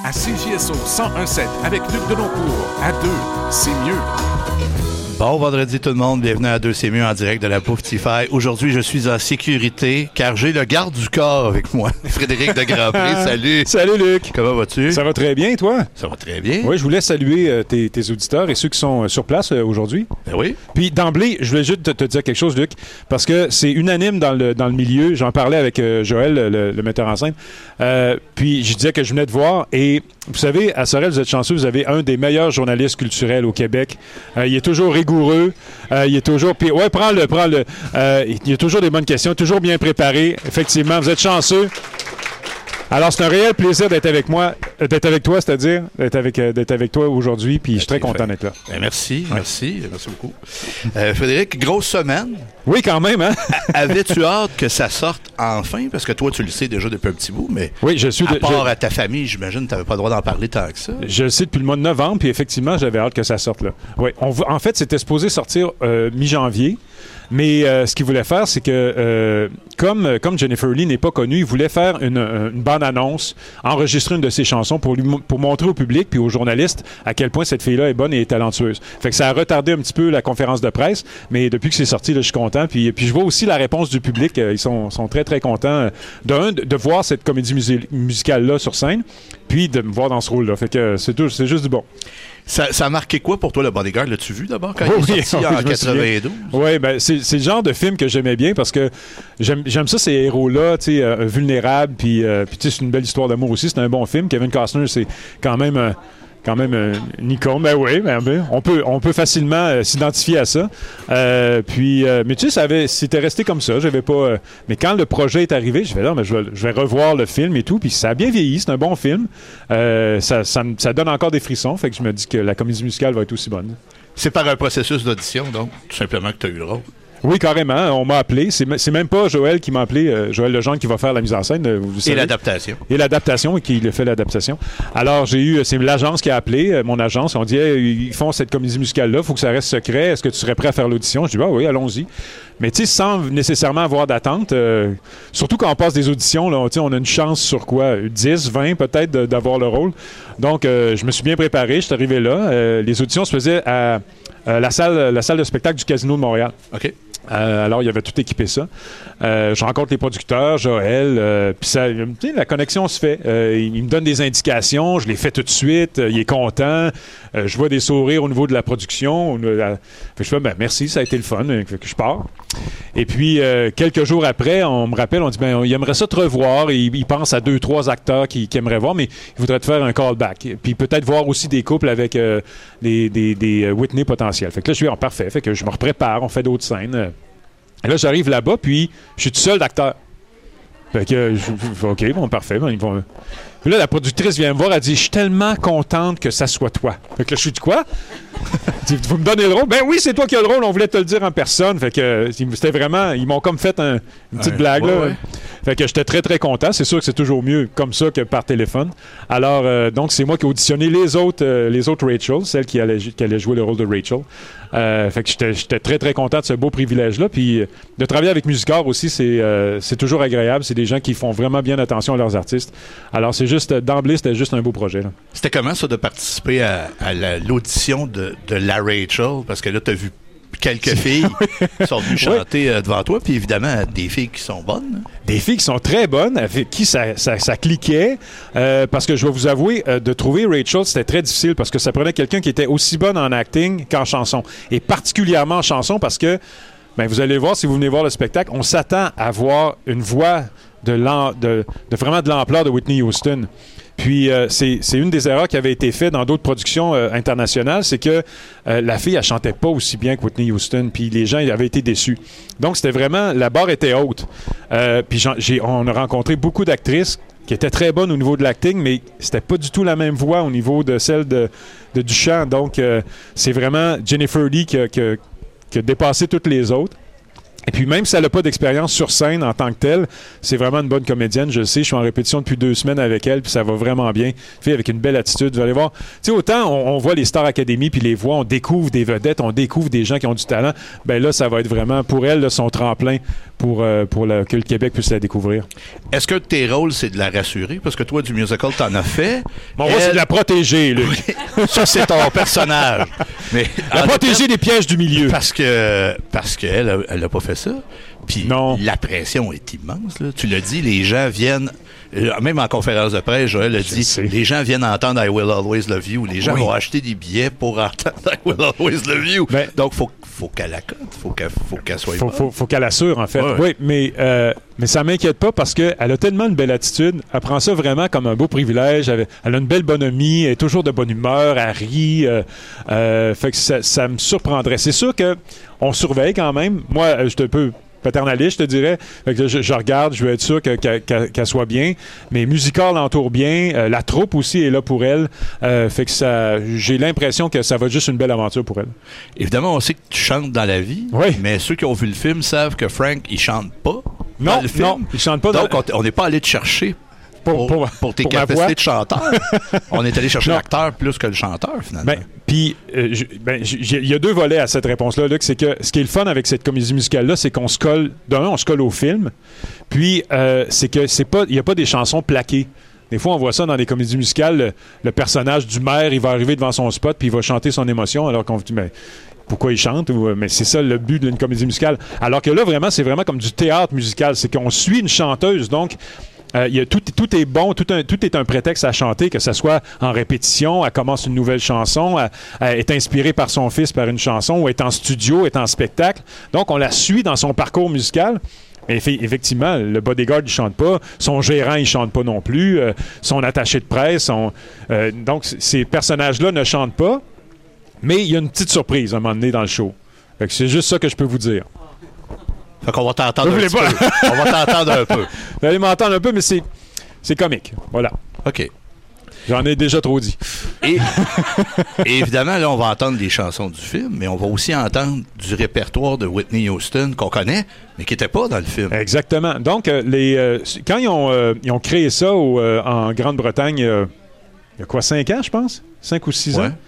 à CJSO 101.7 avec Luc Deloncourt. À 2, c'est mieux. Bon vendredi tout le monde, bienvenue à 2 c'est mieux en direct de la Pouftify. Aujourd'hui, je suis en sécurité car j'ai le garde du corps avec moi, Frédéric de Grandpré. Salut! Salut Luc! Comment vas-tu? Ça va très bien, toi? Ça va très bien. Oui, je voulais saluer tes auditeurs et ceux qui sont sur place aujourd'hui. Ben oui. Puis d'emblée, je voulais juste te dire quelque chose, Luc, parce que c'est unanime dans le milieu. J'en parlais avec Joël, le metteur en scène. Puis je disais que je venais de voir et vous savez, à Sorel, vous êtes chanceux, vous avez un des meilleurs journalistes culturels au Québec. Il est toujours rigoureux. Il est toujours... Puis, ouais, prends-le. Il y a toujours des bonnes questions, toujours bien préparé. Effectivement, vous êtes chanceux. Alors, c'est un réel plaisir d'être avec toi, c'est-à-dire d'être avec toi aujourd'hui, puis je suis très content d'être là. Ben merci beaucoup. Frédéric, grosse semaine. Oui, quand même, hein? Avais-tu hâte que ça sorte enfin? Parce que toi, tu le sais déjà depuis un petit bout, mais oui, à part à ta famille, j'imagine que tu n'avais pas le droit d'en parler tant que ça. Je le sais depuis le mois de novembre, puis effectivement, j'avais hâte que ça sorte là. Oui, en fait, c'était supposé sortir mi-janvier. Mais ce qu'il voulait faire, c'est que comme Jennifer Lee n'est pas connue, il voulait faire une bande-annonce, enregistrer une de ses chansons pour montrer au public puis aux journalistes à quel point cette fille-là est bonne et est talentueuse. Fait que ça a retardé un petit peu la conférence de presse, mais depuis que c'est sorti, là, je suis content. Puis je vois aussi la réponse du public. Ils sont très, très contents de voir cette comédie musicale-là sur scène, puis de me voir dans ce rôle-là. Fait que c'est juste du bon. Ça a marqué quoi pour toi, le Bodyguard? L'as-tu vu d'abord quand il est sorti en 92? Oui, ben c'est le genre de film que j'aimais bien parce que j'aime ça, ces héros-là, vulnérables, puis c'est une belle histoire d'amour aussi. C'est un bon film. Kevin Costner, c'est quand même une icône. Ben oui, on peut facilement s'identifier à ça. Mais tu sais, c'était resté comme ça. J'avais pas. Mais quand le projet est arrivé, je vais revoir le film et tout. Puis ça a bien vieilli. C'est un bon film. Ça donne encore des frissons. Fait que je me dis que la comédie musicale va être aussi bonne. C'est par un processus d'audition, donc, tout simplement que tu as eu le rôle. Oui, carrément. On m'a appelé. C'est même pas Joël qui m'a appelé. Joël Legendre qui va faire la mise en scène. Vous savez. Et l'adaptation. Et qui fait l'adaptation. Alors, c'est l'agence qui a appelé, mon agence. On dit, hey, ils font cette comédie musicale-là. Il faut que ça reste secret. Est-ce que tu serais prêt à faire l'audition? Je dis, oui, allons-y. Mais tu sais, sans nécessairement avoir d'attente, surtout quand on passe des auditions, là, on a une chance sur quoi? 10, 20 peut-être d'avoir le rôle. Donc, je me suis bien préparé. Je suis arrivé là. Les auditions se faisaient à la salle de spectacle du Casino de Montréal. OK. Alors, il y avait tout équipé ça. Je rencontre les producteurs, Joël, puis la connexion se fait. Il me donne des indications, je les fais tout de suite, il est content. Je vois des sourires au niveau de la production. Je fais, merci, ça a été le fun. Fait que je pars. Et puis, quelques jours après, on me rappelle, on dit, il aimerait ça te revoir. Il pense à 2-3 acteurs qu'il aimerait voir, mais il voudrait te faire un callback. Puis peut-être voir aussi des couples avec des Whitney potentiels. Fait que là, je suis parfait. Fait que je me reprépare, on fait d'autres scènes. Et là, j'arrive là-bas, puis je suis tout seul d'acteur. Fait que, OK, bon, parfait. Puis là, la productrice vient me voir, elle dit, je suis tellement contente que ça soit toi. Fait que là, je suis de quoi? Vous me donnez le rôle? Ben oui, c'est toi qui as le rôle, on voulait te le dire en personne. Fait que c'était vraiment, ils m'ont comme fait une petite blague, là. Ouais. Fait que j'étais très, très content. C'est sûr que c'est toujours mieux comme ça que par téléphone. Alors, donc, c'est moi qui ai auditionné les autres Rachel, celle qui allait jouer le rôle de Rachel. Fait que j'étais très, très content de ce beau privilège-là. Puis de travailler avec Musicor aussi, c'est toujours agréable. C'est des gens qui font vraiment bien attention à leurs artistes. Alors, d'emblée, c'était juste un beau projet, là. C'était comment, ça, de participer à l'audition de la Rachel? Parce que là, tu as vu quelques filles qui sont venues chanter devant toi, puis évidemment, des filles qui sont bonnes. Des filles qui sont très bonnes, avec qui ça cliquait, parce que je vais vous avouer, de trouver Rachel, c'était très difficile, parce que ça prenait quelqu'un qui était aussi bonne en acting qu'en chanson, et particulièrement en chanson, parce que, vous allez voir, si vous venez voir le spectacle, on s'attend à voir une voix de vraiment de l'ampleur de Whitney Houston. Puis, c'est une des erreurs qui avait été faite dans d'autres productions internationales, c'est que la fille, elle chantait pas aussi bien que Whitney Houston, puis les gens ils avaient été déçus. Donc, c'était vraiment... La barre était haute. Puis, on a rencontré beaucoup d'actrices qui étaient très bonnes au niveau de l'acting, mais c'était pas du tout la même voix au niveau de celle du chant. Donc, c'est vraiment Jennifer Lee qui a dépassé toutes les autres. Et puis même si elle n'a pas d'expérience sur scène en tant que telle, c'est vraiment une bonne comédienne, je le sais, je suis en répétition depuis 2 semaines avec elle, puis ça va vraiment bien. Fait avec une belle attitude, vous allez voir. Tu sais, autant on voit les Star Academy, puis les voix, on découvre des vedettes, on découvre des gens qui ont du talent, ben là, ça va être vraiment, pour elle, là, son tremplin que le Québec puisse la découvrir. Est-ce qu'un de tes rôles, c'est de la rassurer? Parce que toi, du musical, t'en as fait. Mon rôle, c'est de la protéger, Luc. Oui, ça, c'est ton personnage. Mais la protéger des pièges du milieu. Parce qu'elle n'a pas fait ça. Puis non. La pression est immense. Là. Tu l'as dit, les gens viennent... Même en conférence de presse, Joël a dit, les gens viennent entendre I Will Always Love You. Les gens vont acheter des billets pour entendre I Will Always Love You. Donc, faut qu'elle la cote. Faut qu'elle soit faut qu'elle assure, en fait. Ouais. Oui, mais ça m'inquiète pas parce qu'elle a tellement une belle attitude. Elle prend ça vraiment comme un beau privilège. Elle a une belle bonhomie. Elle est toujours de bonne humeur. Elle rit. Fait que ça me surprendrait. C'est sûr qu'on surveille quand même. Moi, je suis un peu paternaliste, je te dirais. Fait que je regarde, je veux être sûr qu'elle soit bien. Mais Musical l'entoure bien. La troupe aussi est là pour elle. Fait que j'ai l'impression que ça va être juste une belle aventure pour elle. Évidemment, on sait que tu chantes dans la vie. Oui. Mais ceux qui ont vu le film savent que Frank, il chante pas dans le film. Non, il chante pas. Donc, on n'est pas allé te chercher pour tes capacités de chanteur. On est allé chercher l'acteur plus que le chanteur, finalement. Puis, il y a deux volets à cette réponse-là, Luc. C'est que ce qui est le fun avec cette comédie musicale-là, c'est qu'on se colle, on se colle au film. Puis, c'est que il n'y a pas des chansons plaquées. Des fois, on voit ça dans des comédies musicales. Le personnage du maire, il va arriver devant son spot, puis il va chanter son émotion, alors qu'on se dit, mais pourquoi il chante? Mais c'est ça le but d'une comédie musicale. Alors que là, vraiment, c'est vraiment comme du théâtre musical. C'est qu'on suit une chanteuse, donc... tout est bon, tout est un prétexte à chanter, que ce soit en répétition, elle commence une nouvelle chanson, elle est inspirée par son fils par une chanson, ou est en studio, est en spectacle. Donc, on la suit dans son parcours musical. Mais effectivement, le bodyguard, il chante pas. Son gérant, il chante pas non plus. Son attaché de presse. Donc, ces personnages-là ne chantent pas. Mais il y a une petite surprise à un moment donné dans le show. Fait que c'est juste ça que je peux vous dire. Fait qu'on va t'entendre un petit peu. On va t'entendre un peu. Vous allez m'entendre un peu, mais c'est comique. Voilà. OK. J'en ai déjà trop dit. Et évidemment, là, on va entendre les chansons du film, mais on va aussi entendre du répertoire de Whitney Houston qu'on connaît, mais qui n'était pas dans le film. Exactement. Donc, quand ils ont créé ça en Grande-Bretagne, il y a quoi, 5 ans, je pense? 5 ou 6 ans?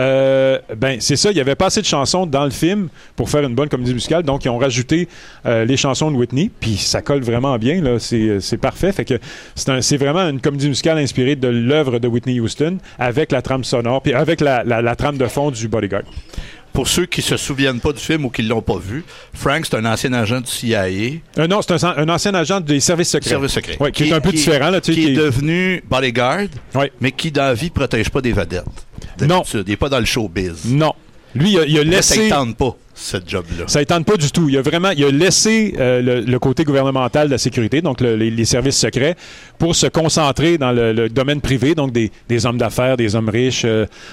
C'est ça, il n'y avait pas assez de chansons dans le film pour faire une bonne comédie musicale, donc ils ont rajouté les chansons de Whitney, puis ça colle vraiment bien, là, c'est parfait. Fait que c'est vraiment une comédie musicale inspirée de l'œuvre de Whitney Houston avec la trame sonore, puis avec la trame de fond du Bodyguard. Pour ceux qui se souviennent pas du film ou qui l'ont pas vu, Frank, c'est un ancien agent du CIA. Non, c'est un ancien agent des services secrets. Oui, qui est un peu différent. Là, qui est devenu bodyguard, mais qui, dans la vie, ne protège pas des vedettes. Non. Il n'est pas dans le showbiz. Non. Lui, il a laissé... Ça ne tente pas, ce job-là. Ça ne tente pas du tout. Il a laissé le côté gouvernemental de la sécurité, donc les services secrets, pour se concentrer dans le domaine privé, donc des hommes d'affaires, des hommes riches,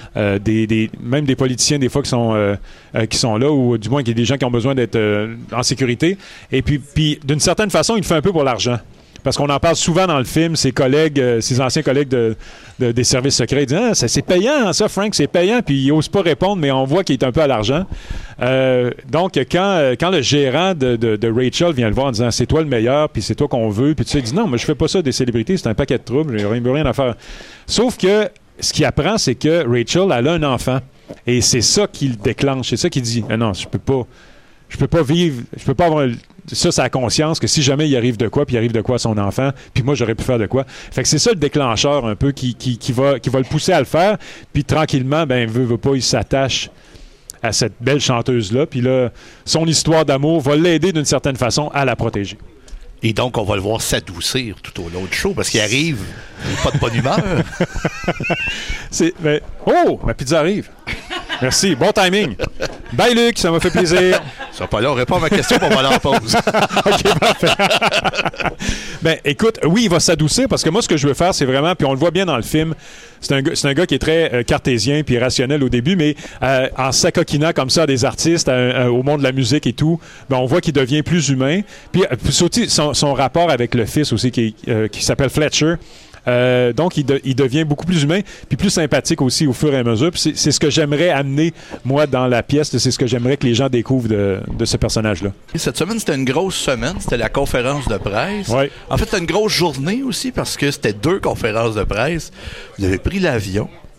même des politiciens, des fois, qui sont là, ou du moins qu'il y a des gens qui ont besoin d'être en sécurité. Et puis, d'une certaine façon, il le fait un peu pour l'argent. Parce qu'on en parle souvent dans le film, ses anciens collègues des services secrets, ils disent « Ah, c'est payant, ça, Frank, c'est payant. » Puis il n'ose pas répondre, mais on voit qu'il est un peu à l'argent. Donc, quand le gérant de Rachel vient le voir en disant « C'est toi le meilleur, puis c'est toi qu'on veut. » Puis tu sais, il dit « Non, moi, je fais pas ça des célébrités, c'est un paquet de troubles, j'ai rien à faire. » Sauf que ce qu'il apprend, c'est que Rachel, elle a un enfant. Et c'est ça qui le déclenche. C'est ça qu'il dit « Non, je peux pas vivre, je peux pas avoir... » Ça, c'est la conscience que si jamais il arrive de quoi, puis il arrive de quoi à son enfant, puis moi, j'aurais pu faire de quoi. Fait que c'est ça le déclencheur un peu qui va le pousser à le faire. Puis tranquillement, veut pas, il s'attache à cette belle chanteuse-là. Puis là, son histoire d'amour va l'aider d'une certaine façon à la protéger. Et donc, on va le voir s'adoucir tout au long du show, parce qu'il arrive, il n'a pas de bonne humeur. Oh, ma pizza arrive. Merci, bon timing. Bye, Luc, ça m'a fait plaisir. Ça va pas là, on répond à ma question, pour on va aller en pause. OK, parfait. Écoute, oui, il va s'adoucir, parce que moi, ce que je veux faire, c'est vraiment, puis on le voit bien dans le film, c'est un gars qui est très cartésien puis rationnel au début, mais en s'acoquinant comme ça à des artistes, au monde de la musique et tout, on voit qu'il devient plus humain. Puis aussi, son rapport avec le fils aussi, qui s'appelle Fletcher. Donc, il devient beaucoup plus humain puis plus sympathique aussi au fur et à mesure. Puis c'est ce que j'aimerais amener, moi, dans la pièce. C'est ce que j'aimerais que les gens découvrent de ce personnage-là. Cette semaine, c'était une grosse semaine. C'était la conférence de presse. Ouais. En fait, c'était une grosse journée aussi parce que c'était 2 conférences de presse. Vous avez pris l'avion.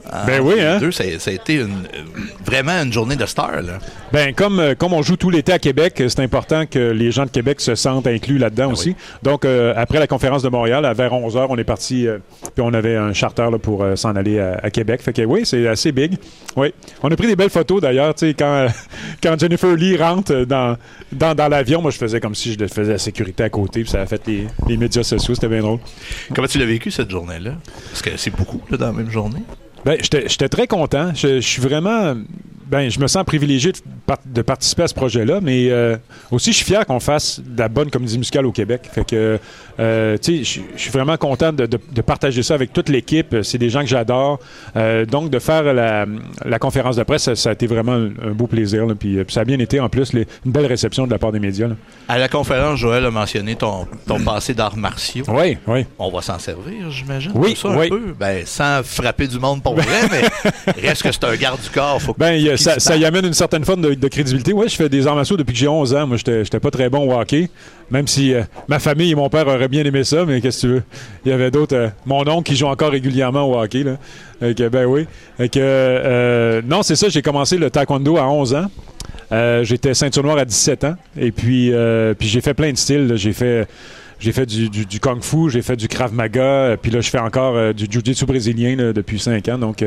Ben oui, hein? Ça a été vraiment une journée de star, là. Ben, comme on joue tout l'été à Québec, c'est important que les gens de Québec se sentent inclus là-dedans aussi. Oui. Donc, après la conférence de Montréal, vers 11h, on est parti, puis on avait un charter là, pour s'en aller à Québec. Fait que oui, c'est assez big. Oui. On a pris des belles photos, d'ailleurs, tu sais, quand Jennifer Lee rentre dans l'avion, moi, je faisais comme si je faisais la sécurité à côté, puis ça a fait les médias sociaux, c'était bien drôle. Comment tu l'as vécu, cette journée-là? Parce que c'est beaucoup, là, dans la même journée. Ben, j'étais très content. Je suis vraiment... Ben, je me sens privilégié de participer à ce projet-là, mais aussi, je suis fier qu'on fasse de la bonne comédie musicale au Québec. Fait que, tu sais, je suis vraiment content de partager ça avec toute l'équipe. C'est des gens que j'adore. Donc, de faire la conférence de presse, ça a été vraiment un beau plaisir. Là. Puis ça a bien été, en plus, une belle réception de la part des médias. Là. À la conférence, Joël a mentionné ton passé d'arts martiaux. Oui, oui. On va s'en servir, j'imagine. Oui, ça, un peu. Ben, sans frapper du monde pour vrai, mais reste que c'est un garde du corps. Faut ça y amène une certaine forme de crédibilité. Oui, je fais des arts martiaux depuis que j'ai 11 ans. Moi, j'étais pas très bon au hockey. Même si ma famille et mon père auraient bien aimé ça, mais qu'est-ce que tu veux? Il y avait d'autres... mon oncle qui joue encore régulièrement au hockey. Là. Ben oui. Non, c'est ça. J'ai commencé le taekwondo à 11 ans. J'étais ceinture noire à 17 ans. Et puis j'ai fait plein de styles. Là. J'ai fait du kung-fu, j'ai fait du krav maga, puis là, je fais encore du jiu-jitsu brésilien là, depuis 5 ans. Donc,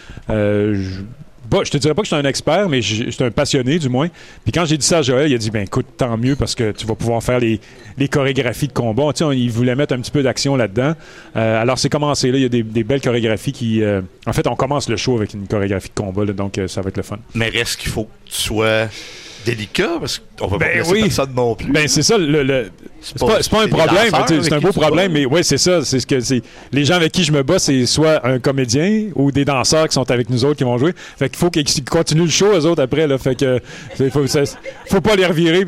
je te dirais pas que je suis un expert, mais je suis un passionné, du moins. Puis quand j'ai dit ça à Joël, il a dit, ben écoute, tant mieux, parce que tu vas pouvoir faire les chorégraphies de combat. Tu sais, il voulait mettre un petit peu d'action là-dedans. Alors, c'est commencé. Là, il y a des belles chorégraphies qui... En fait, on commence le show avec une chorégraphie de combat, là, donc ça va être le fun. Mais reste qu'il faut que tu sois délicat, parce qu'on va pas laisser personne non plus. Ben c'est ça, c'est pas un problème, c'est un beau problème, mais oui, c'est ça, c'est les gens avec qui je me bats, c'est soit un comédien ou des danseurs qui sont avec nous autres qui vont jouer. Fait qu'il faut qu'ils continuent le show, eux autres, après, là. Fait que faut pas les revirer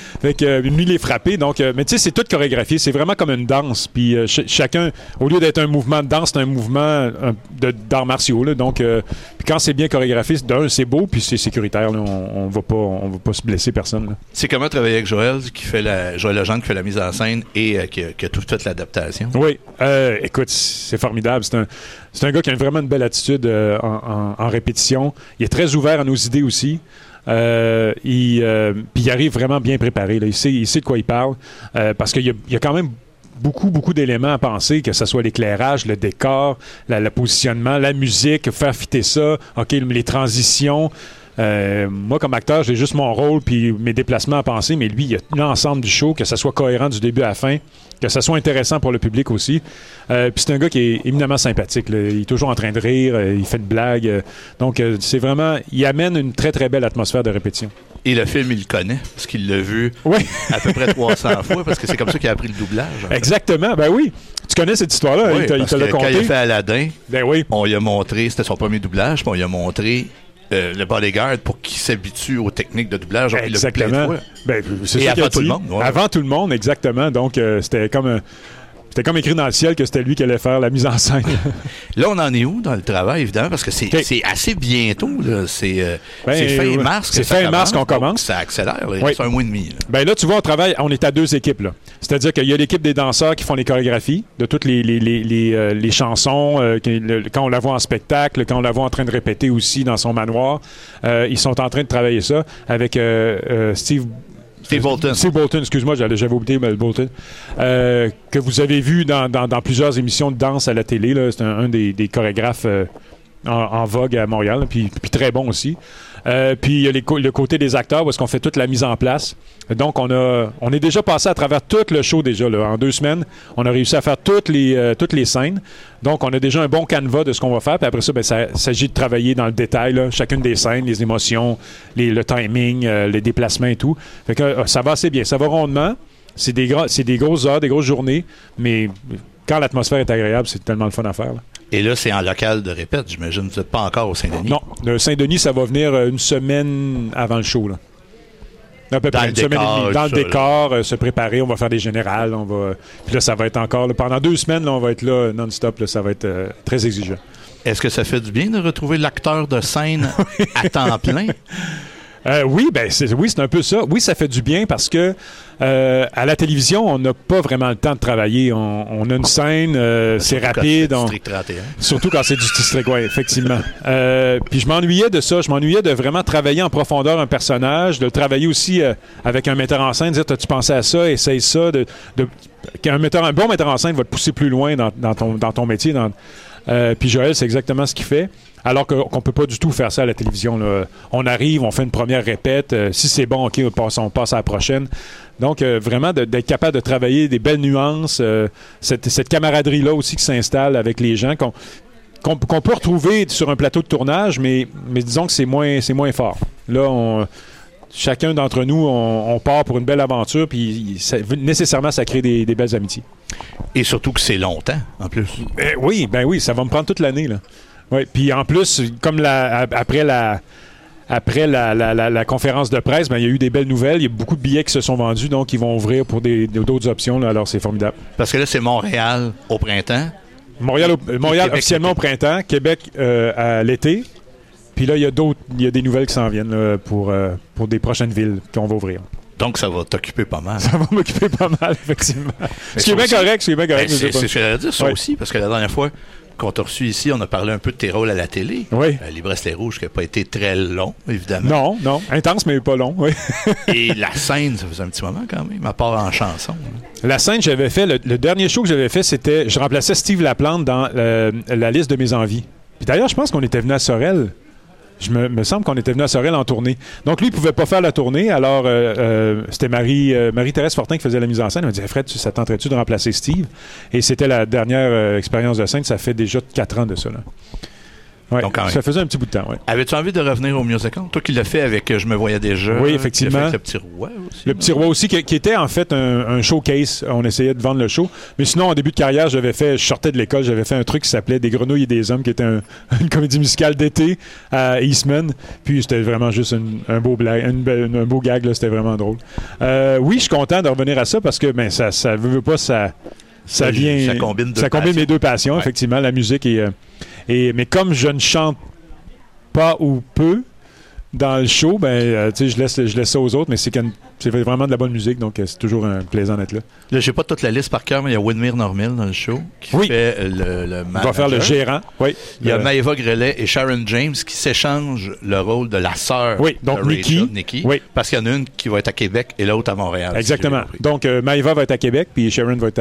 ni les frapper. Donc, mais tu sais, c'est tout chorégraphié, c'est vraiment comme une danse. Puis chacun, au lieu d'être un mouvement de danse, c'est un mouvement d'arts martiaux, là. Donc, puis quand c'est bien chorégraphié, c'est beau, puis c'est sécuritaire, là. On va pas se blesser personne. Là. C'est comment travailler avec Joël Joël Legendre qui fait la mise en scène et qui a tout fait l'adaptation? Oui. Écoute, c'est formidable. C'est un gars qui a vraiment une belle attitude en répétition. Il est très ouvert à nos idées aussi. Puis il arrive vraiment bien préparé. Là. Il sait de quoi il parle. Parce qu'il y a quand même beaucoup d'éléments à penser, que ce soit l'éclairage, le décor, le positionnement, la musique, faire fitter ça, les transitions. Moi, comme acteur, j'ai juste mon rôle puis mes déplacements à penser, mais lui, il y a l'ensemble du show, que ça soit cohérent du début à la fin, que ça soit intéressant pour le public aussi. Puis c'est un gars qui est éminemment sympathique. Là. Il est toujours en train de rire, il fait de blagues. Donc, c'est vraiment... Il amène une très, très belle atmosphère de répétition. Et le film, il le connaît, parce qu'il l'a vu à peu près 300 fois, parce que c'est comme ça qu'il a appris le doublage. Exactement, ben oui. Tu connais cette histoire-là, oui, il te l'a conté. Quand il a fait Aladdin, on lui a montré, c'était son premier doublage, puis on lui a montré le bodyguard pour qu'il s'habitue aux techniques de doublage. Exactement. Et avant tout le monde. Ouais. Avant tout le monde, exactement. Donc, c'était comme écrit dans le ciel que c'était lui qui allait faire la mise en scène. Là, on en est où dans le travail, évidemment, parce que c'est assez bientôt. Là. C'est fin mars que c'est fin mars qu'on commence. Ça accélère. Là. C'est un mois et demi. Là. Là, tu vois, on est à 2 équipes. Là. C'est-à-dire qu'il y a l'équipe des danseurs qui font les chorégraphies de toutes les chansons, quand on la voit en spectacle, quand on la voit en train de répéter aussi dans son manoir. Ils sont en train de travailler ça avec Steve Bolton, excuse-moi, j'avais oublié Bolton. Que vous avez vu dans plusieurs émissions de danse à la télé. Là. C'est un des chorégraphes en vogue à Montréal, puis très bon aussi. Puis il y a le côté des acteurs où est-ce qu'on fait toute la mise en place. Donc, on est déjà passé à travers tout le show déjà. Là. En 2 semaines, on a réussi à faire toutes les scènes. Donc, on a déjà un bon canevas de ce qu'on va faire. Puis après ça, ça s'agit de travailler dans le détail, là, chacune des scènes, les émotions, le timing, les déplacements et tout. Fait que ça va assez bien. Ça va rondement. C'est des grosses heures, des grosses journées. Mais quand l'atmosphère est agréable, c'est tellement le fun à faire. Là. Et là, c'est en local de répète, j'imagine. Vous n'êtes pas encore au Saint-Denis? Non. Le Saint-Denis, ça va venir une semaine avant le show. Là. À peu près une semaine et demie. Dans le décor, se préparer, on va faire des générales. Puis là, ça va être encore... Là, pendant 2 semaines, là, on va être là non-stop. Là, ça va être très exigeant. Est-ce que ça fait du bien de retrouver l'acteur de scène à temps plein? Oui, c'est un peu ça. Oui, ça fait du bien parce que à la télévision, on n'a pas vraiment le temps de travailler. On a une scène, c'est rapide. Surtout quand c'est du district, oui, effectivement. Puis je m'ennuyais de ça. Je m'ennuyais de vraiment travailler en profondeur un personnage, de travailler aussi avec un metteur en scène, dire t'as-tu pensé à ça, essaye ça. Un bon metteur en scène va te pousser plus loin dans ton métier. Puis Joël, c'est exactement ce qu'il fait. Alors qu'on ne peut pas du tout faire ça à la télévision. Là. On arrive, on fait une première répète. Si c'est bon, OK, on passe à la prochaine. Donc, vraiment, d'être capable de travailler des belles nuances, cette camaraderie-là aussi qui s'installe avec les gens, qu'on peut retrouver sur un plateau de tournage, mais disons que c'est moins fort. Là, chacun d'entre nous, on part pour une belle aventure, puis nécessairement, ça crée des belles amitiés. Et surtout que c'est longtemps, en plus. Oui, ça va me prendre toute l'année, là. Oui, puis en plus, comme après la conférence de presse, il y a eu des belles nouvelles. Il y a beaucoup de billets qui se sont vendus, donc ils vont ouvrir pour d'autres options. Là, alors, c'est formidable. Parce que là, c'est Montréal au printemps. Montréal officiellement au printemps. Québec à l'été. Puis là, il y a des nouvelles qui s'en viennent là, pour des prochaines villes qu'on va ouvrir. Donc, ça va t'occuper pas mal. Ça va m'occuper pas mal, effectivement. Ce qui est bien correct. C'est ce que j'allais dire, ça aussi, parce que la dernière fois qu'on t'a reçu ici, on a parlé un peu de tes rôles à la télé. Oui. Les Bracelets Rouges, qui n'a pas été très long, évidemment. Non. Intense, mais pas long, oui. Et la scène, ça faisait un petit moment quand même, à part en chanson. La scène, j'avais fait, le dernier show que j'avais fait, c'était, je remplaçais Steve Laplante dans la liste de mes envies. Puis d'ailleurs, je pense qu'on était venu à Sorel. Me semble qu'on était venu à Sorel en tournée. Donc, lui, il ne pouvait pas faire la tournée. Alors, c'était Marie-Thérèse Fortin qui faisait la mise en scène. Elle me disait, Fred, ça tenterait-tu de remplacer Steve? Et c'était la dernière expérience de scène. Ça fait déjà 4 ans de ça. Là. Ouais, donc, ça faisait un petit bout de temps. Ouais. Avais-tu envie de revenir au musical? Toi qui l'as fait avec Je me voyais déjà. Oui, effectivement. Avec Le Petit Roi aussi. Le Petit Roi aussi, qui était en fait un showcase. On essayait de vendre le show. Mais sinon, en début de carrière, je sortais de l'école, j'avais fait un truc qui s'appelait Des Grenouilles et des Hommes, qui était une comédie musicale d'été à Eastman. Puis c'était vraiment juste un beau gag. Là, c'était vraiment drôle. Oui, je suis content de revenir à ça parce que ça veut pas ça combine mes deux passions, ouais. Effectivement, la musique mais comme je ne chante pas ou peu dans le show, je laisse ça aux autres, mais c'est vraiment de la bonne musique, donc c'est toujours un plaisir d'être là. Là, j'ai pas toute la liste par cœur, mais il y a Winmere Normil dans le show qui fait le manager. Il va faire le gérant. Oui. Il y a Maëva Grelet et Sharon James qui s'échangent le rôle de la sœur de Rachel, Nikki. Oui. Parce qu'il y en a une qui va être à Québec et l'autre à Montréal. Exactement. Donc, Maëva va être à Québec, puis Sharon va être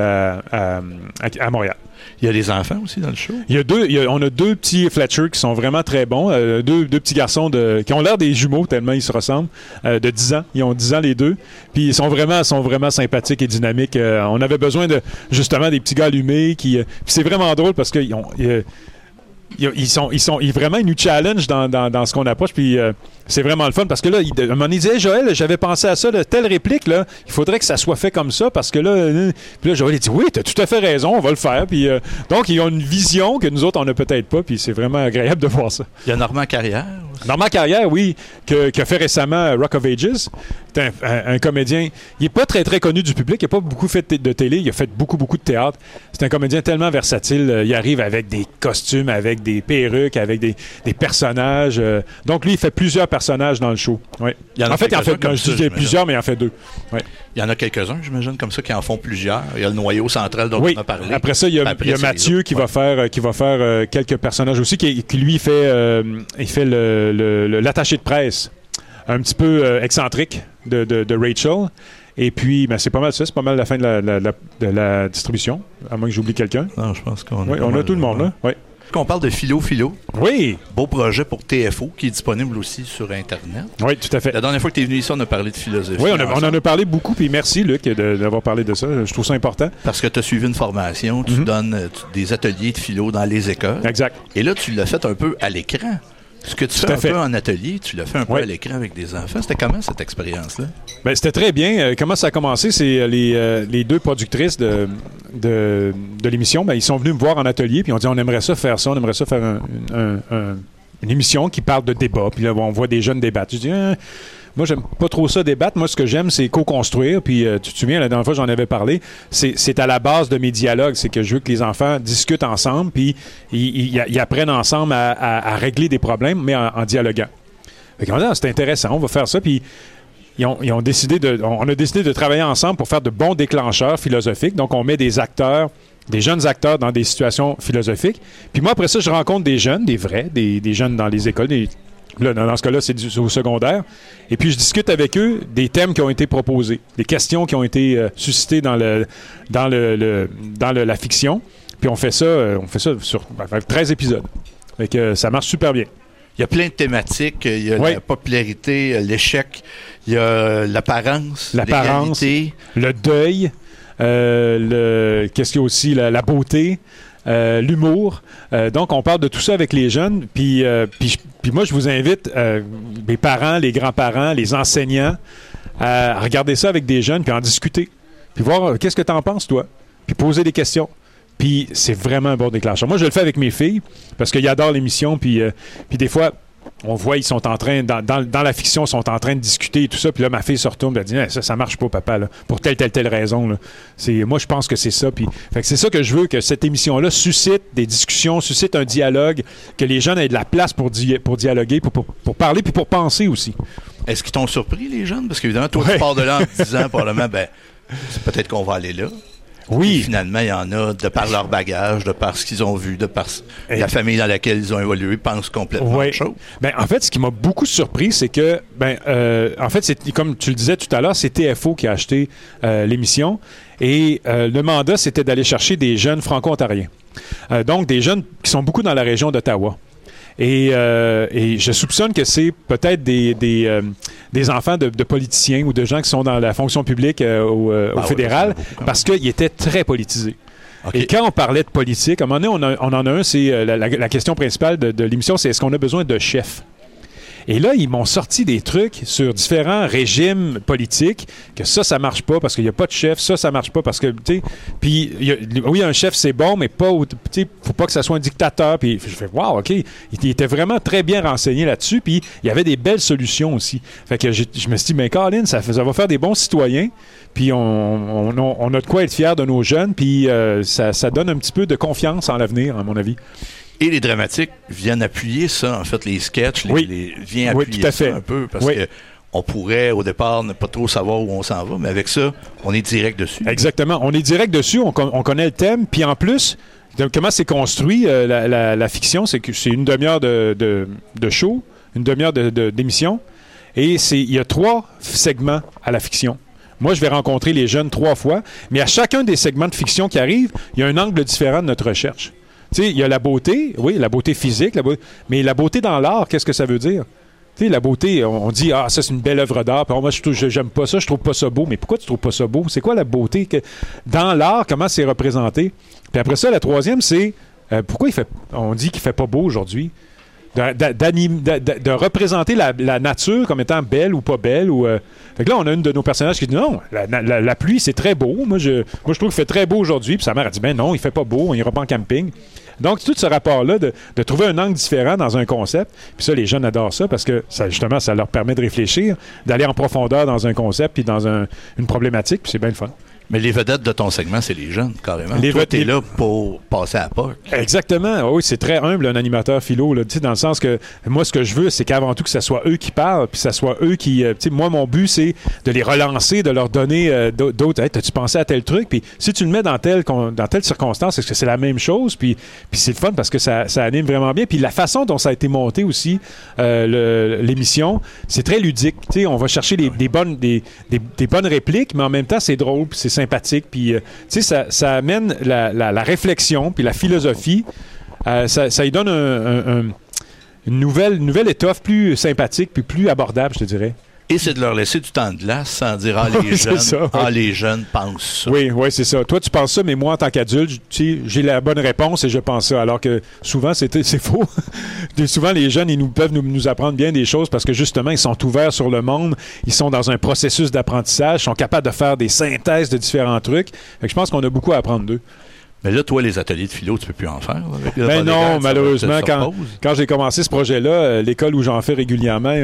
à Montréal. Il y a des enfants aussi dans le show? On a 2 petits Fletcher qui sont vraiment très bons. Deux petits garçons qui ont l'air des jumeaux tellement ils se ressemblent. De 10 ans. Ils ont 10 ans les deux. Puis ils sont vraiment sympathiques et dynamiques. On avait besoin justement des petits gars allumés. Puis c'est vraiment drôle parce qu'ils nous challenge dans ce qu'on approche, puis c'est vraiment le fun parce que là, à un moment donné, il disait, Joël, j'avais pensé à ça, telle réplique, là, il faudrait que ça soit fait comme ça parce que là, puis là, Joël, il dit, oui, t'as tout à fait raison, on va le faire, puis donc, ils ont une vision que nous autres, on n'a peut-être pas, puis c'est vraiment agréable de voir ça. Il y a Normand Carrière aussi. Normand Carrière, oui, qui a fait récemment Rock of Ages. C'est un comédien, il n'est pas très, très connu du public, il n'a pas beaucoup fait de télé, il a fait beaucoup, beaucoup de théâtre. C'est un comédien tellement versatile, il arrive avec des costumes, avec des perruques, avec des personnages. Donc, lui, il fait plusieurs personnages dans le show. Oui. Il en fait plusieurs, mais il en fait 2. Oui. Il y en a quelques-uns, j'imagine, comme ça, qui en font plusieurs. Il y a le noyau central dont on a parlé. Après ça, il y a Mathieu qui va faire quelques personnages aussi, qui lui fait l'attaché de presse, un petit peu excentrique de Rachel. Et puis, c'est pas mal ça. C'est pas mal la fin de la distribution, à moins que j'oublie quelqu'un. Non, je pense qu'on a tout le monde, là. Oui. On parle de Philo. Oui. Beau projet pour TFO qui est disponible aussi sur Internet. Oui, tout à fait. La dernière fois que tu es venu ici, on a parlé de philosophie. Oui, on en a parlé beaucoup. Puis merci, Luc, d'avoir parlé de ça. Je trouve ça important. Parce que tu as suivi une formation. Tu donnes des ateliers de philo dans les écoles. Exact. Et là, tu l'as fait un peu à l'écran. Ce que tu fais un peu en atelier, tu l'as fait un peu à l'écran avec des enfants. C'était comment cette expérience-là? C'était très bien. Comment ça a commencé? C'est les 2 productrices de l'émission. Ils sont venus me voir en atelier puis on dit on aimerait ça faire une émission qui parle de débat. Puis là, on voit des jeunes débattre. Je dis moi, j'aime pas trop ça débattre. Moi, ce que j'aime, c'est co-construire. Puis, tu te souviens, la dernière fois, j'en avais parlé. C'est à la base de mes dialogues. C'est que je veux que les enfants discutent ensemble, puis ils apprennent ensemble à régler des problèmes, mais en dialoguant. Fait qu'on dit, c'est intéressant, on va faire ça. Puis on a décidé de travailler ensemble pour faire de bons déclencheurs philosophiques. Donc, on met des jeunes acteurs dans des situations philosophiques. Puis moi, après ça, je rencontre des jeunes, des vrais, des jeunes dans les écoles. Là, dans ce cas-là, c'est au secondaire. Et puis, je discute avec eux des thèmes qui ont été proposés, des questions qui ont été suscitées dans la fiction. Puis on fait ça sur 13 épisodes. Fait que ça marche super bien. Il y a plein de thématiques. Il y a la popularité, l'échec, il y a l'apparence, l'égalité. Le deuil, qu'est-ce qu'il y a aussi? La beauté, l'humour. Donc, on parle de tout ça avec les jeunes. Puis moi, je vous invite, les parents, les grands-parents, les enseignants, à regarder ça avec des jeunes, puis en discuter. Puis voir, qu'est-ce que tu en penses, toi? Puis poser des questions. Puis c'est vraiment un bon déclencheur. Moi, je le fais avec mes filles parce qu'ils adorent l'émission. Puis des fois, on voit, ils sont en train, dans la fiction, ils sont en train de discuter et tout ça. Puis là, ma fille se retourne et elle dit ça marche pas, papa, là, pour telle raison. Là. Moi, je pense que c'est ça. Puis, fait que c'est ça que je veux, que cette émission-là suscite des discussions, suscite un dialogue, que les jeunes aient de la place pour dialoguer, pour parler, puis pour penser aussi. Est-ce qu'ils t'ont surpris, les jeunes? Parce qu'évidemment, toi, tu pars de là en disant, probablement, c'est peut-être qu'on va aller là. Oui. Et finalement, il y en a, de par leur bagage, de par ce qu'ils ont vu, de par la famille dans laquelle ils ont évolué, pensent complètement autre chose. En fait, ce qui m'a beaucoup surpris, c'est que, en fait, c'est, comme tu le disais tout à l'heure, c'est TFO qui a acheté l'émission. Et le mandat, c'était d'aller chercher des jeunes franco-ontariens. Donc, des jeunes qui sont beaucoup dans la région d'Ottawa. Et je soupçonne que c'est peut-être des enfants de politiciens ou de gens qui sont dans la fonction publique au fédéral, parce qu'ils étaient très politisés. Okay. Et quand on parlait de politique, à un moment donné, on en a un, c'est la question principale de l'émission, c'est est-ce qu'on a besoin de chefs? Et là, ils m'ont sorti des trucs sur différents régimes politiques, que ça marche pas parce qu'il n'y a pas de chef, ça marche pas parce que, tu sais, puis, oui, un chef, c'est bon, mais pas, tu sais, faut pas que ça soit un dictateur. Puis je fais, wow, OK. Il était vraiment très bien renseigné là-dessus, puis il y avait des belles solutions aussi. Fait que je me suis dit, mais Colin, ça va faire des bons citoyens, puis on a de quoi être fiers de nos jeunes, puis ça donne un petit peu de confiance en l'avenir, à mon avis. Et les dramatiques viennent appuyer ça, en fait, les sketchs, viennent appuyer tout à fait. Ça un peu, parce que on pourrait, au départ, ne pas trop savoir où on s'en va, mais avec ça, on est direct dessus. Exactement. On est direct dessus, on connaît le thème, puis en plus, comment c'est construit, la fiction, c'est que c'est une demi-heure de show, une demi-heure d'émission, et il y a 3 segments à la fiction. Moi, je vais rencontrer les jeunes 3 fois, mais à chacun des segments de fiction qui arrivent, il y a un angle différent de notre recherche. Tu sais, il y a la beauté, oui, la beauté physique, mais la beauté dans l'art, qu'est-ce que ça veut dire? Tu sais, la beauté, on dit, ça, c'est une belle œuvre d'art. Puis moi, j'aime pas ça, je trouve pas ça beau. Mais pourquoi tu trouves pas ça beau? C'est quoi la beauté? Dans l'art, comment c'est représenté? Puis après ça, la troisième, c'est, pourquoi on dit qu'il fait pas beau aujourd'hui? De représenter la nature comme étant belle ou pas belle. Fait que là, on a une de nos personnages qui dit non, la pluie, c'est très beau. Moi, je trouve qu'il fait très beau aujourd'hui. Puis sa mère a dit, non, il fait pas beau, on ira pas en camping. Donc, tout ce rapport-là de trouver un angle différent dans un concept, puis ça, les jeunes adorent ça parce que, justement, ça leur permet de réfléchir, d'aller en profondeur dans un concept puis dans une problématique, puis c'est bien le fun. Mais les vedettes de ton segment, c'est les jeunes, carrément. Toi, t'es là pour passer à la POC. Exactement. Oui, c'est très humble, un animateur philo, là, dans le sens que moi, ce que je veux, c'est qu'avant tout, que ce soit eux qui parlent, puis que ce soit eux qui... moi, mon but, c'est de les relancer, de leur donner d'autres... Hey, t'as-tu pensé à tel truc? Puis si tu le mets dans telle circonstance, est-ce que c'est la même chose? Puis c'est le fun parce que ça anime vraiment bien. Puis la façon dont ça a été monté aussi, l'émission, c'est très ludique. T'sais, on va chercher des bonnes répliques, mais en même temps, c'est drôle, puis c'est sympathique, puis ça amène la réflexion, puis la philosophie. Ça y donne une nouvelle étoffe plus sympathique, puis plus abordable, je te dirais. Et c'est de leur laisser du temps de glace sans dire les jeunes pensent ça. Oui, c'est ça. Toi, tu penses ça, mais moi, en tant qu'adulte, j'ai la bonne réponse et je pense ça. Alors que souvent, c'est faux. Souvent, les jeunes, ils peuvent nous apprendre bien des choses parce que justement, ils sont ouverts sur le monde, ils sont dans un processus d'apprentissage, ils sont capables de faire des synthèses de différents trucs. Fait que je pense qu'on a beaucoup à apprendre d'eux. Mais là, toi, les ateliers de philo, tu peux plus en faire. Avec ben non, malheureusement, quand j'ai commencé ce projet-là, l'école où j'en fais régulièrement,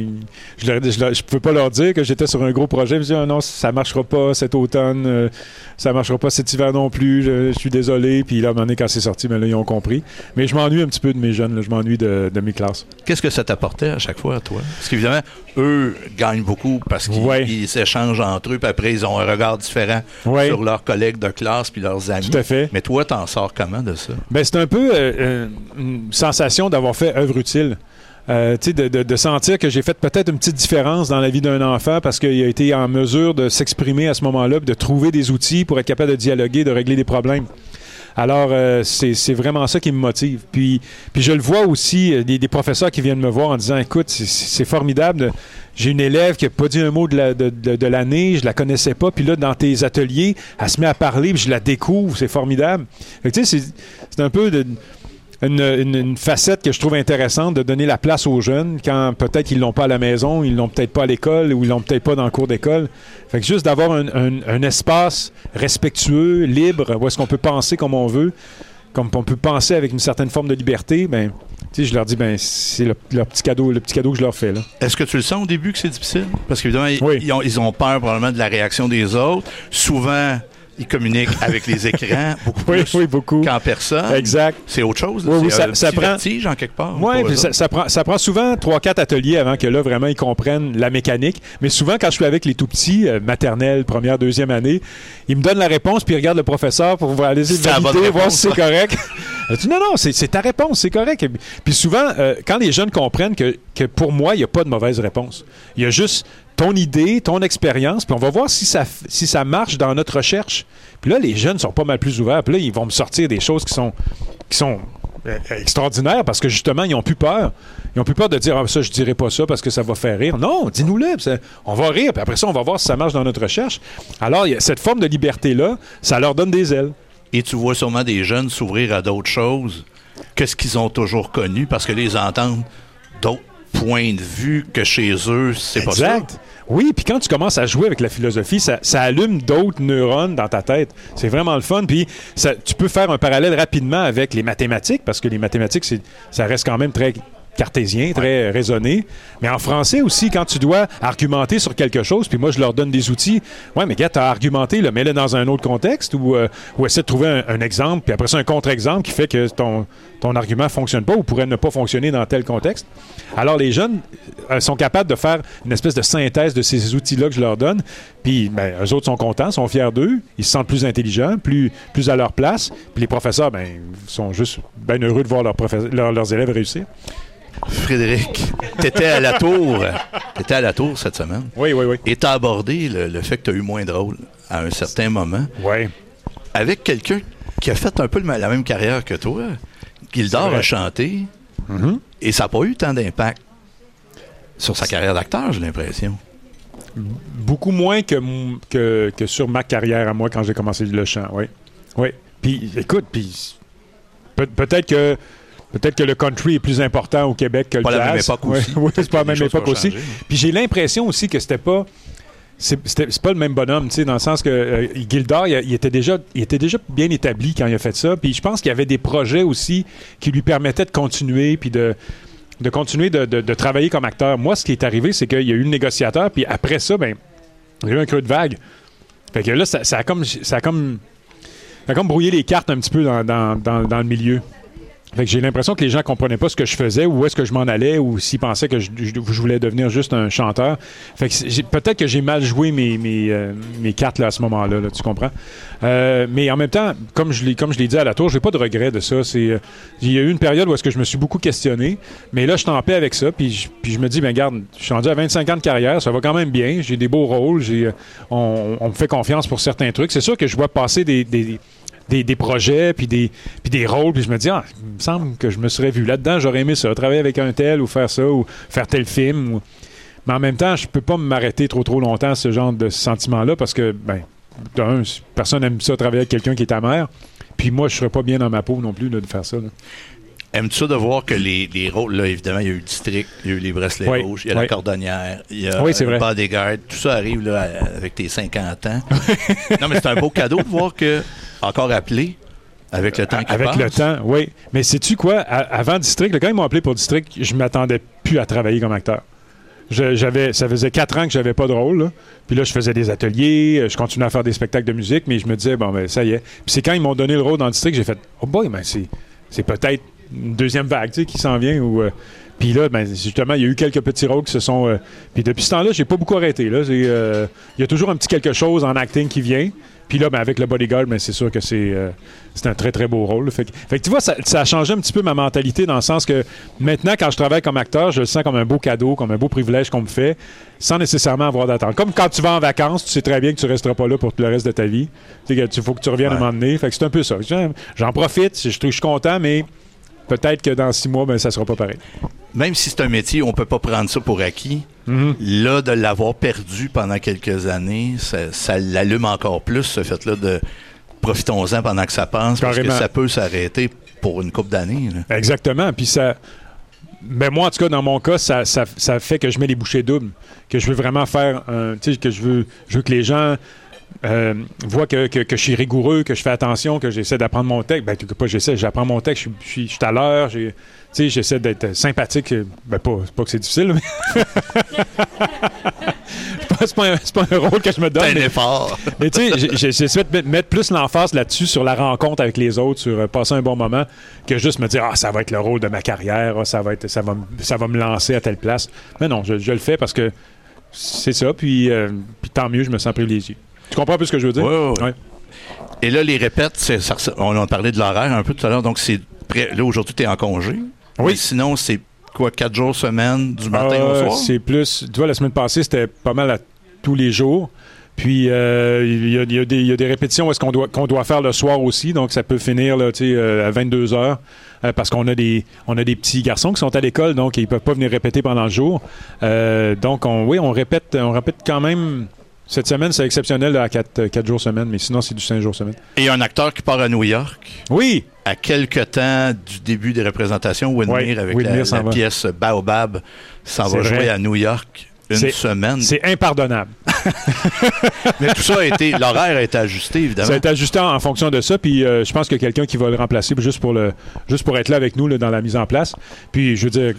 je peux pas leur dire que j'étais sur un gros projet. Je me dis, non, ça marchera pas cet automne, ça marchera pas cet hiver non plus, je suis désolé. Puis là, à un moment donné, quand c'est sorti, ben là, ils ont compris. Mais je m'ennuie un petit peu de mes jeunes, là, je m'ennuie de mes classes. Qu'est-ce que ça t'apportait à chaque fois, toi? Parce qu'évidemment, eux gagnent beaucoup parce qu'ils s'échangent entre eux, puis après, ils ont un regard différent sur leurs collègues de classe puis leurs amis. Tout à fait. Mais toi, t'en sors comment de ça? Ben, c'est un peu une sensation d'avoir fait œuvre utile. De sentir que j'ai fait peut-être une petite différence dans la vie d'un enfant parce qu'il a été en mesure de s'exprimer à ce moment-là, de trouver des outils pour être capable de dialoguer, de régler des problèmes. Alors, c'est vraiment ça qui me motive. Puis je le vois aussi, des professeurs qui viennent me voir en disant, écoute, c'est formidable. J'ai une élève qui n'a pas dit un mot de l'année, je la connaissais pas, puis là, dans tes ateliers, elle se met à parler, puis je la découvre, c'est formidable. Fait que, tu sais, c'est un peu une facette que je trouve intéressante de donner la place aux jeunes quand peut-être qu'ils l'ont pas à la maison, ils l'ont peut-être pas à l'école ou ils l'ont peut-être pas dans le cours d'école. Fait que juste d'avoir un espace respectueux, libre, où est-ce qu'on peut penser comme on veut, comme on peut penser avec une certaine forme de liberté, ben, tu sais, je leur dis, ben, c'est le petit cadeau que je leur fais, là. Est-ce que tu le sens au début que c'est difficile? Parce qu'évidemment, ils ont peur probablement de la réaction des autres. Souvent, ils communiquent avec les écrans beaucoup plus qu'en personne. Exact. C'est autre chose. Oui, c'est ça prend vertige en quelque part. Oui, ça prend souvent 3-4 ateliers avant que là, vraiment, ils comprennent la mécanique. Mais souvent, quand je suis avec les tout-petits, maternelle, première, deuxième année, ils me donnent la réponse, puis ils regardent le professeur pour aller valider, voir si c'est correct. Je dis, non, c'est ta réponse, c'est correct. Puis souvent, quand les jeunes comprennent que pour moi, il n'y a pas de mauvaise réponse. Il y a juste ton idée, ton expérience, puis on va voir si ça marche dans notre recherche. Puis là, les jeunes sont pas mal plus ouverts. Puis là, ils vont me sortir des choses qui sont extraordinaires parce que justement, ils n'ont plus peur. Ils n'ont plus peur de dire ça, je dirais pas ça parce que ça va faire rire. Non, dis-nous-le. On va rire, puis après ça, on va voir si ça marche dans notre recherche. Alors, cette forme de liberté-là, ça leur donne des ailes. Et tu vois sûrement des jeunes s'ouvrir à d'autres choses que ce qu'ils ont toujours connu parce que les entendre d'autres points de vue que chez eux, c'est pas ça. Exact. Oui, puis quand tu commences à jouer avec la philosophie, ça allume d'autres neurones dans ta tête. C'est vraiment le fun. Puis tu peux faire un parallèle rapidement avec les mathématiques, parce que les mathématiques, ça reste quand même très cartésien, très raisonné. Mais en français aussi, quand tu dois argumenter sur quelque chose, puis moi, je leur donne des outils. Ouais, mais gars, t'as argumenté, là, mets-le dans un autre contexte ou essaie de trouver un exemple, puis après ça, un contre-exemple qui fait que ton argument ne fonctionne pas ou pourrait ne pas fonctionner dans tel contexte. Alors, les jeunes sont capables de faire une espèce de synthèse de ces outils-là que je leur donne. Puis, ben, eux autres sont contents, sont fiers d'eux. Ils se sentent plus intelligents, plus à leur place. Puis les professeurs, ben, sont juste bien heureux de voir leurs élèves réussir. Frédéric, t'étais à la tour. T'étais à la tour cette semaine. Oui. Et t'as abordé le fait que t'as eu moins de rôle à un certain moment. Oui. Avec quelqu'un qui a fait un peu la même carrière que toi. Gildor a chanté. Mm-hmm. Et ça n'a pas eu tant d'impact sur sa carrière d'acteur, j'ai l'impression. Beaucoup moins que sur ma carrière à moi quand j'ai commencé le chant, oui. Oui. Puis, écoute, peut-être que le country est plus important au Québec que le jazz. Pas la même époque aussi. Oui, c'est pas la même époque aussi. Puis j'ai l'impression aussi que c'était pas le même bonhomme, tu sais, dans le sens que Gildor, il était déjà bien établi quand il a fait ça. Puis je pense qu'il y avait des projets aussi qui lui permettaient de continuer, puis de continuer de travailler comme acteur. Moi, ce qui est arrivé, c'est qu'il y a eu le négociateur, puis après ça, ben, il y a eu un creux de vague. Fait que là, ça a comme brouillé les cartes un petit peu dans le milieu. Fait que j'ai l'impression que les gens comprenaient pas ce que je faisais, où est-ce que je m'en allais, ou s'ils pensaient que je voulais devenir juste un chanteur. Fait que peut-être que j'ai mal joué mes cartes là, à ce moment-là, là, tu comprends? Mais en même temps, comme je l'ai dit à la tour, j'ai pas de regret de ça. Il y a eu une période où est-ce que je me suis beaucoup questionné, mais là, je suis en paix avec ça, puis je me dis, ben garde, je suis rendu à 25 ans de carrière, ça va quand même bien, j'ai des beaux rôles, on me fait confiance pour certains trucs. C'est sûr que je vois passer des projets, puis des rôles, puis je me dis, il me semble que je me serais vu là-dedans, j'aurais aimé ça, travailler avec un tel, ou faire ça, ou faire tel film. Mais en même temps, je peux pas m'arrêter trop longtemps à ce genre de sentiment-là, parce que, ben, d'un, personne n'aime ça, travailler avec quelqu'un qui est amer, puis moi, je serais pas bien dans ma peau non plus là, de faire ça. Là. Aimes-tu ça de voir que les rôles, là, évidemment, il y a eu le district, il y a eu les bracelets rouges, il y a la cordonnière, il y a le bodyguard, tout ça arrive là, avec tes 50 ans. Non, mais c'est un beau cadeau de voir que, encore appelé, Avec le temps qui Avec passe. le temps, oui. Mais sais-tu quoi? Avant District, quand ils m'ont appelé pour District, je m'attendais plus à travailler comme acteur. Ça faisait 4 ans que j'avais pas de rôle. Là. Puis là, je faisais des ateliers, je continuais à faire des spectacles de musique, mais je me disais, bon, ben ça y est. Puis c'est quand ils m'ont donné le rôle dans District, j'ai fait, oh boy, ben c'est peut-être une deuxième vague, tu sais, qui s'en vient. Puis là, ben, justement, il y a eu quelques petits rôles qui se sont... Puis depuis ce temps-là, j'ai pas beaucoup arrêté. Là. Il y a toujours un petit quelque chose en acting qui vient. Puis là, ben, avec le Bodyguard, ben, c'est sûr que c'est un très, très beau rôle. Fait que tu vois, ça a changé un petit peu ma mentalité dans le sens que maintenant, quand je travaille comme acteur, je le sens comme un beau cadeau, comme un beau privilège qu'on me fait, sans nécessairement avoir d'attente. Comme quand tu vas en vacances, tu sais très bien que tu resteras pas là pour le reste de ta vie. Il faut que tu reviennes à un moment donné. Fait que c'est un peu ça. J'en profite, je suis content, mais peut-être que dans 6 mois, ben, ça sera pas pareil. Même si c'est un métier, on peut pas prendre ça pour acquis. Là, de l'avoir perdu pendant quelques années, ça l'allume encore plus, ce fait-là de profitons-en pendant que ça passe, parce que ça peut s'arrêter pour une couple d'années. Là. Exactement. Puis ça... Ben moi, en tout cas, dans mon cas, ça fait que je mets les bouchées doubles. Que je veux vraiment faire... tu sais, que je veux que les gens... voient que je suis rigoureux, que je fais attention, que j'essaie d'apprendre mon texte. Ben, j'apprends mon texte, je suis à l'heure, j'essaie d'être sympathique. Ben, pas que c'est difficile, mais... c'est pas un rôle que je me donne. C'est un effort. Mais tu sais, j'essaie de mettre plus l'emphase là-dessus, sur la rencontre avec les autres, sur passer un bon moment, que juste me dire, ça va être le rôle de ma carrière, ça va me lancer à telle place. Mais non, je le fais parce que c'est ça, puis tant mieux, je me sens privilégié. Tu comprends un peu ce que je veux dire? Oui. Ouais. Et là, les répètes, on a parlé de l'horaire un peu tout à l'heure, donc là, aujourd'hui, tu es en congé. Oui. Mais sinon, c'est quoi, 4 jours semaine, du matin au soir? C'est plus... Tu vois, la semaine passée, c'était pas mal à tous les jours. Puis, il y a des répétitions qu'on doit faire le soir aussi, donc ça peut finir là, à 22 heures. Parce qu'on a des petits garçons qui sont à l'école, donc ils ne peuvent pas venir répéter pendant le jour. Donc, on répète quand même... Cette semaine, c'est exceptionnel là, à 4 jours semaine, mais sinon, c'est du 5 jours semaine. Et un acteur qui part à New York. Oui! À quelques temps du début des représentations, Widmer, avec la pièce Baobab, s'en va jouer à New York une semaine. C'est impardonnable. Mais tout ça l'horaire a été ajusté, évidemment. Ça a été ajusté en fonction de ça, puis je pense qu'il y a quelqu'un qui va le remplacer juste pour être là avec nous là, dans la mise en place. Puis, je veux dire...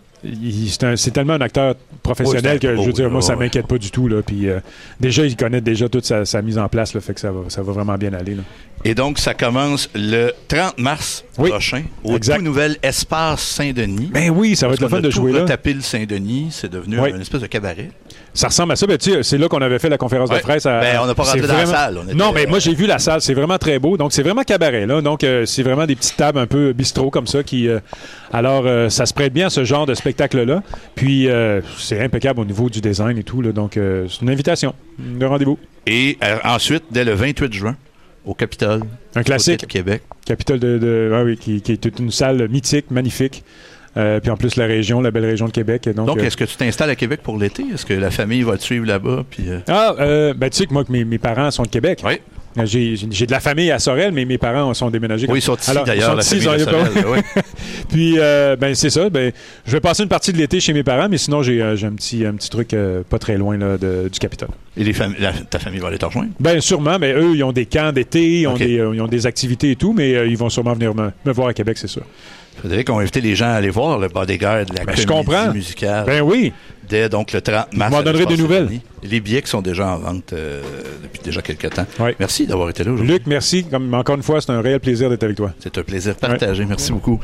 c'est tellement un acteur professionnel que, je veux dire, moi, ça m'inquiète pas du tout. Là. Puis, déjà, il connaît déjà toute sa mise en place, là, fait que ça va vraiment bien aller. Là. Et donc, ça commence le 30 mars prochain au tout nouvel Espace Saint-Denis. Ben oui, ça va être le fun de jouer là. Retapé le Saint-Denis, c'est devenu une espèce de cabaret. Ça ressemble à ça. Ben, tu sais, c'est là qu'on avait fait la conférence de presse. On n'a pas rentré dans la salle. Non, mais moi, j'ai vu la salle. C'est vraiment très beau. Donc, c'est vraiment cabaret. Là. Donc, c'est vraiment des petites tables un peu bistrot comme ça. Alors, ça se prête bien à ce genre de spectacle-là. Puis, c'est impeccable au niveau du design et tout. Là. Donc, c'est une invitation, de rendez-vous. Et ensuite, dès le 28 juin, au Capitole. Un classique. De Québec. Capitole qui est une salle mythique, magnifique. Puis en plus, la belle région de Québec. Donc est-ce que tu t'installes à Québec pour l'été? Est-ce que la famille va te suivre là-bas? Puis, ben tu sais que moi, mes parents sont de Québec. Oui. J'ai de la famille à Sorel, mais mes parents sont déménagés. Oui, ils sont ici d'ailleurs, la famille de Sorel. Puis, c'est ça. Ben, je vais passer une partie de l'été chez mes parents, mais sinon, j'ai un petit truc pas très loin là, du Capitole. Et ta famille va aller te rejoindre? Bien, sûrement. Mais eux, ils ont des camps d'été, ils ont des activités et tout, mais ils vont sûrement venir me voir à Québec, c'est sûr. Frédéric, on va inviter les gens à aller voir le Bodyguard de la comédie musicale. Ben oui. Dès donc le 30 mars. Je m'en donnerai des nouvelles. Les billets qui sont déjà en vente depuis déjà quelques temps. Oui. Merci d'avoir été là aujourd'hui. Luc, merci. Encore une fois, c'est un réel plaisir d'être avec toi. C'est un plaisir partagé. Merci beaucoup.